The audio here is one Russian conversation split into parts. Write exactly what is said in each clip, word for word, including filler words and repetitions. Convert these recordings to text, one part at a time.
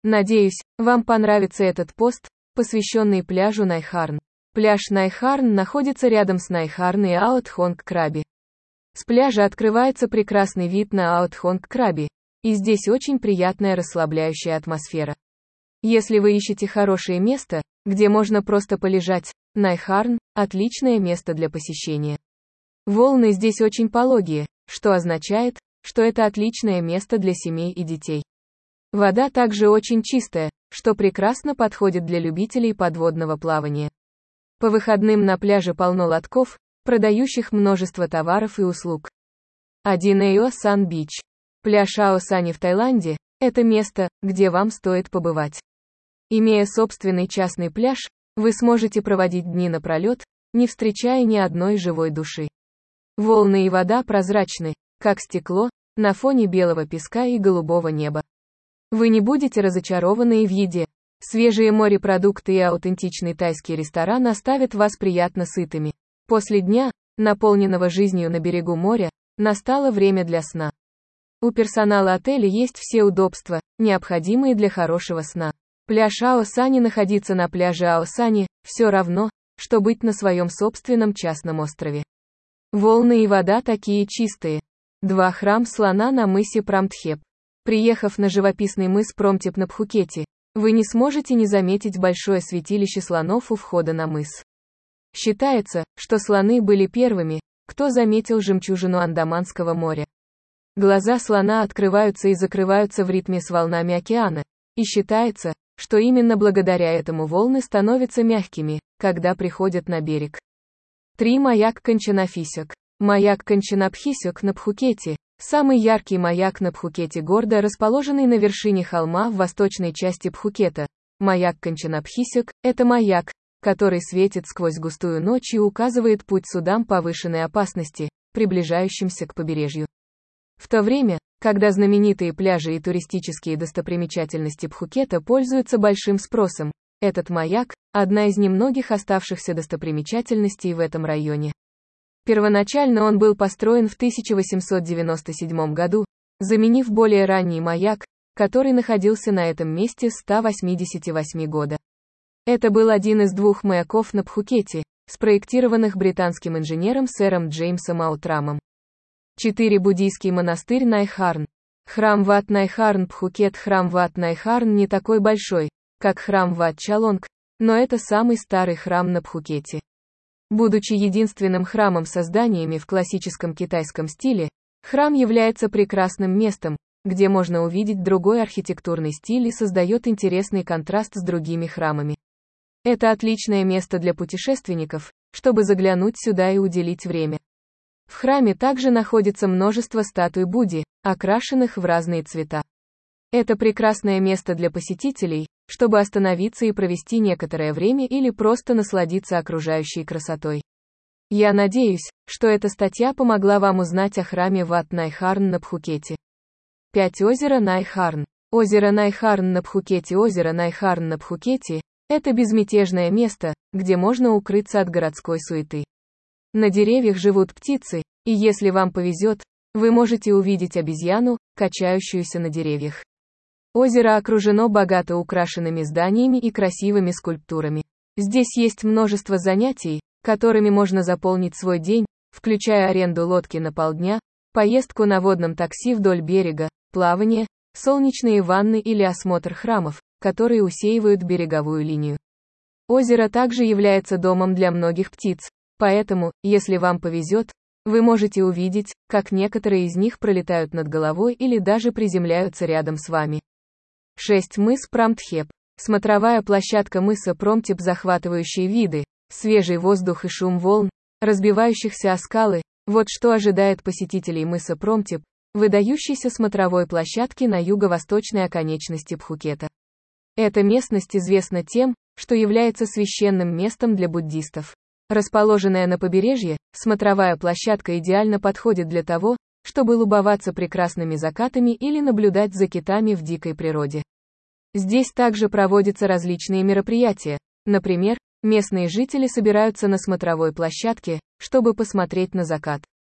Надеюсь, вам понравится этот пост, посвященный пляжу Найхарн. Пляж Найхарн находится рядом с Найхарн и Аутхонг-Краби. С пляжа открывается прекрасный вид на Аутхонг-Краби, и здесь очень приятная расслабляющая атмосфера. Если вы ищете хорошее место, где можно просто полежать, Найхарн – отличное место для посещения. Волны здесь очень пологие, что означает, что это отличное место для семей и детей. Вода также очень чистая, что прекрасно подходит для любителей подводного плавания. По выходным на пляже полно лотков, продающих множество товаров и услуг. один Аосан Бич. Пляж Аосани в Таиланде – это место, где вам стоит побывать. Имея собственный частный пляж, вы сможете проводить дни напролет, не встречая ни одной живой души. Волны и вода прозрачны, как стекло, на фоне белого песка и голубого неба. Вы не будете разочарованы и в еде. Свежие морепродукты и аутентичный тайский ресторан оставят вас приятно сытыми. После дня, наполненного жизнью на берегу моря, настало время для сна. У персонала отеля есть все удобства, необходимые для хорошего сна. Пляж Аосани находиться на пляже Аосани – все равно, что быть на своем собственном частном острове. Волны и вода такие чистые. Два храм слона на мысе Прамтхеп. Приехав на живописный мыс Промтеп на Пхукете, вы не сможете не заметить большое святилище слонов у входа на мыс. Считается, что слоны были первыми, кто заметил жемчужину Андаманского моря. Глаза слона открываются и закрываются в ритме с волнами океана, и считается, что именно благодаря этому волны становятся мягкими, когда приходят на берег. три Маяк Канчанапхисек. Маяк Канчанапхисек на Пхукете. Самый яркий маяк на Пхукете гордо расположенный на вершине холма в восточной части Пхукета. Маяк Канчанапхисек – это маяк, который светит сквозь густую ночь и указывает путь судам повышенной опасности, приближающимся к побережью. В то время, когда знаменитые пляжи и туристические достопримечательности Пхукета пользуются большим спросом, этот маяк – одна из немногих оставшихся достопримечательностей в этом районе. Первоначально он был построен в тысяча восемьсот девяносто седьмом году, заменив более ранний маяк, который находился на этом месте с ста восьмидесяти восьми года. Это был один из двух маяков на Пхукете, спроектированных британским инженером сэром Джеймсом Аутрамом. четыре Буддийский монастырь Найхарн. Храм Wat Найхарн Пхукет. Храм Wat Найхарн не такой большой, как храм Wat Чалонг, но это самый старый храм на Пхукете. Будучи единственным храмом со зданиями в классическом китайском стиле, храм является прекрасным местом, где можно увидеть другой архитектурный стиль и создает интересный контраст с другими храмами. Это отличное место для путешественников, чтобы заглянуть сюда и уделить время. В храме также находится множество статуй Будды, окрашенных в разные цвета. Это прекрасное место для посетителей, чтобы остановиться и провести некоторое время или просто насладиться окружающей красотой. Я надеюсь, что эта статья помогла вам узнать о храме Wat Найхарн на Пхукете. пять Озеро Найхарн. Озеро Найхарн на Пхукете. Озеро Найхарн на Пхукете – это безмятежное место, где можно укрыться от городской суеты. На деревьях живут птицы, и если вам повезет, вы можете увидеть обезьяну, качающуюся на деревьях. Озеро окружено богато украшенными зданиями и красивыми скульптурами. Здесь есть множество занятий, которыми можно заполнить свой день, включая аренду лодки на полдня, поездку на водном такси вдоль берега, плавание, солнечные ванны или осмотр храмов, которые усеивают береговую линию. Озеро также является домом для многих птиц, поэтому, если вам повезет, вы можете увидеть, как некоторые из них пролетают над головой или даже приземляются рядом с вами. шесть Мыс Прамтхеп. Смотровая площадка мыса Промтеп. Захватывающие виды, свежий воздух и шум волн, разбивающихся о скалы – вот что ожидает посетителей мыса Промтеп, выдающейся смотровой площадки на юго-восточной оконечности Пхукета. Эта местность известна тем, что является священным местом для буддистов. Расположенная на побережье, смотровая площадка идеально подходит для того, чтобы любоваться прекрасными закатами или наблюдать за китами в дикой природе. Здесь также проводятся различные мероприятия. Например, местные жители собираются на смотровой площадке, чтобы посмотреть на закат.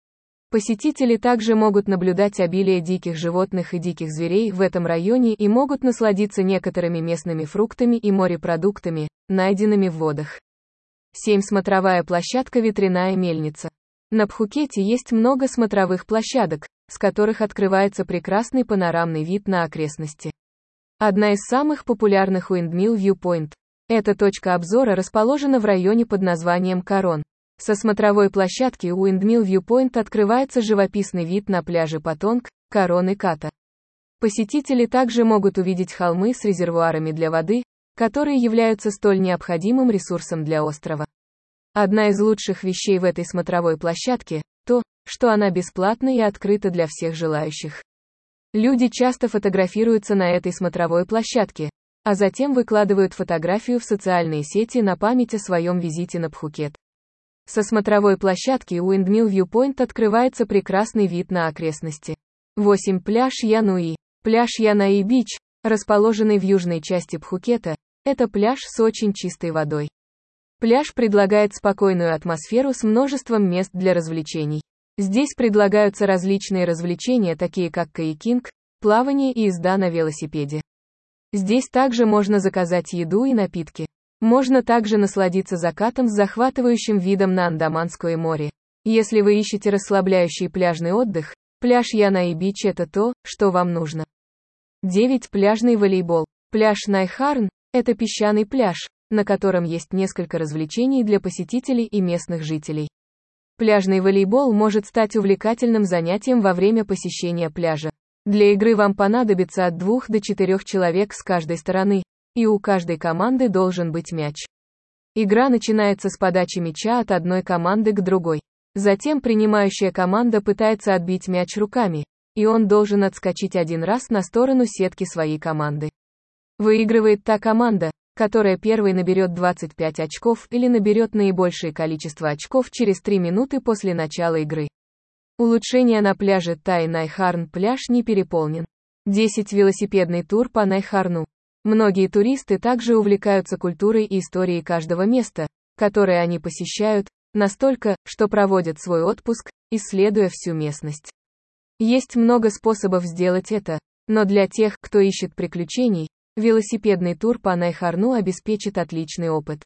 Посетители также могут наблюдать обилие диких животных и диких зверей в этом районе и могут насладиться некоторыми местными фруктами и морепродуктами, найденными в водах. семь. Смотровая площадка «Ветряная мельница». На Пхукете есть много смотровых площадок, с которых открывается прекрасный панорамный вид на окрестности. Одна из самых популярных Windmill Viewpoint. Эта точка обзора расположена в районе под названием Корон. Со смотровой площадки у Windmill Viewpoint открывается живописный вид на пляжи Патонг, Корон и Ката. Посетители также могут увидеть холмы с резервуарами для воды, которые являются столь необходимым ресурсом для острова. Одна из лучших вещей в этой смотровой площадке – то, что она бесплатна и открыта для всех желающих. Люди часто фотографируются на этой смотровой площадке, а затем выкладывают фотографию в социальные сети на память о своем визите на Пхукет. Со смотровой площадки у Windmill Viewpoint открывается прекрасный вид на окрестности. восемь. Пляж Януи. Пляж Янаи-Бич, расположенный в южной части Пхукета, это пляж с очень чистой водой. Пляж предлагает спокойную атмосферу с множеством мест для развлечений. Здесь предлагаются различные развлечения, такие как каякинг, плавание и езда на велосипеде. Здесь также можно заказать еду и напитки. Можно также насладиться закатом с захватывающим видом на Андаманское море. Если вы ищете расслабляющий пляжный отдых, пляж Янаи-Бич – это то, что вам нужно. девять. Пляжный волейбол. Пляж Найхарн – это песчаный пляж, на котором есть несколько развлечений для посетителей и местных жителей. Пляжный волейбол может стать увлекательным занятием во время посещения пляжа. Для игры вам понадобится от двух до четырёх человек с каждой стороны, и у каждой команды должен быть мяч. Игра начинается с подачи мяча от одной команды к другой. Затем принимающая команда пытается отбить мяч руками, и он должен отскочить один раз на сторону сетки своей команды. Выигрывает та команда, которая первой наберет двадцать пять очков или наберет наибольшее количество очков через три минуты после начала игры. Улучшение на пляже Тай-Найхарн. Пляж не переполнен. десять. Велосипедный тур по Найхарну. Многие туристы также увлекаются культурой и историей каждого места, которое они посещают, настолько, что проводят свой отпуск, исследуя всю местность. Есть много способов сделать это, но для тех, кто ищет приключений, велосипедный тур по Найхарну обеспечит отличный опыт.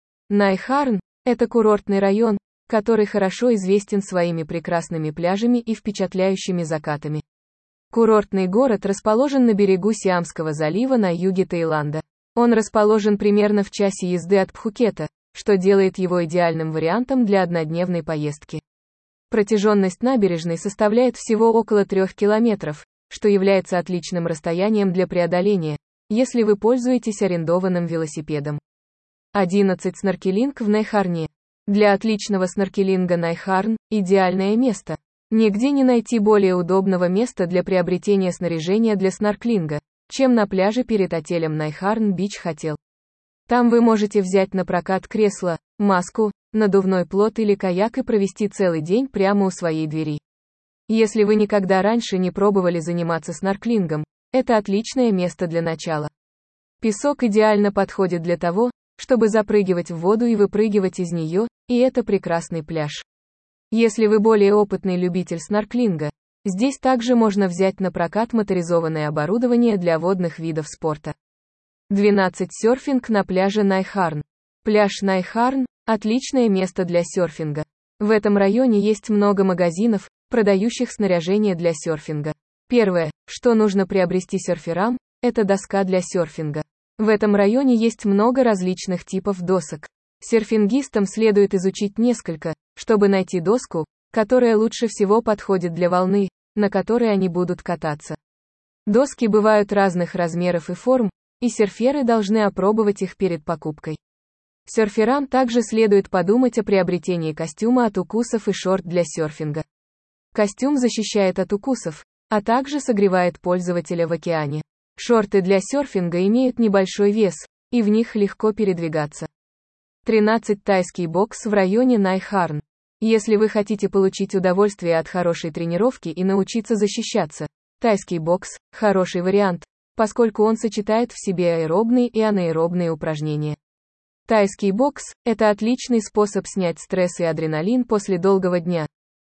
Найхарн – это курортный район, который хорошо известен своими прекрасными пляжами и впечатляющими закатами. Курортный город расположен на берегу Сиамского залива на юге Таиланда. Он расположен примерно в часе езды от Пхукета, что делает его идеальным вариантом для однодневной поездки. Протяженность набережной составляет всего около трех километров, что является отличным расстоянием для преодоления, если вы пользуетесь арендованным велосипедом. одиннадцать. Сноркелинг в Найхарне. Для отличного сноркелинга Найхарн – идеальное место. Нигде не найти более удобного места для приобретения снаряжения для снорклинга, чем на пляже перед отелем Найхарн Бич Хотел. Там вы можете взять на прокат кресло, маску, надувной плот или каяк и провести целый день прямо у своей двери. Если вы никогда раньше не пробовали заниматься снорклингом, это отличное место для начала. Песок идеально подходит для того, чтобы запрыгивать в воду и выпрыгивать из нее, и это прекрасный пляж. Если вы более опытный любитель снорклинга, здесь также можно взять на прокат моторизованное оборудование для водных видов спорта. двенадцать. Серфинг на пляже Найхарн. Пляж Найхарн – отличное место для серфинга. В этом районе есть много магазинов, продающих снаряжение для серфинга. Первое, что нужно приобрести серферам, это доска для серфинга. В этом районе есть много различных типов досок. Серфингистам следует изучить несколько, чтобы найти доску, которая лучше всего подходит для волны, на которой они будут кататься. Доски бывают разных размеров и форм, и серферы должны опробовать их перед покупкой. Серферам также следует подумать о приобретении костюма от укусов и шорт для серфинга. Костюм защищает от укусов, а также согревает пользователя в океане. Шорты для серфинга имеют небольшой вес, и в них легко передвигаться. тринадцать. Тайский бокс в районе Найхарн. Если вы хотите получить удовольствие от хорошей тренировки и научиться защищаться, тайский бокс – хороший вариант, поскольку он сочетает в себе аэробные и анаэробные упражнения. Тайский бокс – это отличный способ снять стресс и адреналин после долгого дня,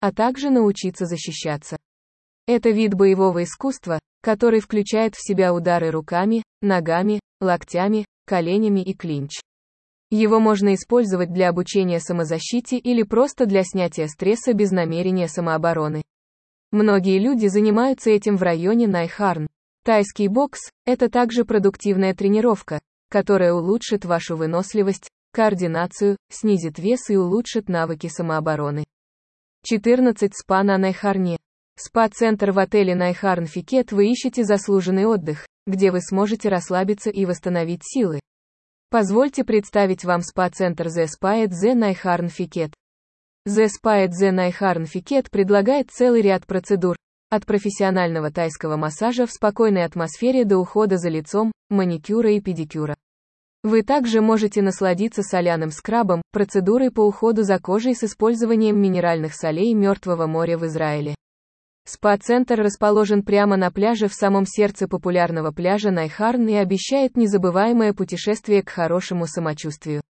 а также научиться защищаться. Это вид боевого искусства, который включает в себя удары руками, ногами, локтями, коленями и клинч. Его можно использовать для обучения самозащите или просто для снятия стресса без намерения самообороны. Многие люди занимаются этим в районе Найхарн. Тайский бокс – это также продуктивная тренировка, которая улучшит вашу выносливость, координацию, снизит вес и улучшит навыки самообороны. четырнадцать. СПА на Найхарне. СПА-центр в отеле Найхарн Фикет. Вы ищете заслуженный отдых, где вы сможете расслабиться и восстановить силы. Позвольте представить вам СПА-центр The Spa at the Найхарн Фикет. The Spa at the Найхарн Фикет предлагает целый ряд процедур, от профессионального тайского массажа в спокойной атмосфере до ухода за лицом, маникюра и педикюра. Вы также можете насладиться соляным скрабом, процедурой по уходу за кожей с использованием минеральных солей Мертвого моря в Израиле. СПА-центр расположен прямо на пляже в самом сердце популярного пляжа Найхарн и обещает незабываемое путешествие к хорошему самочувствию.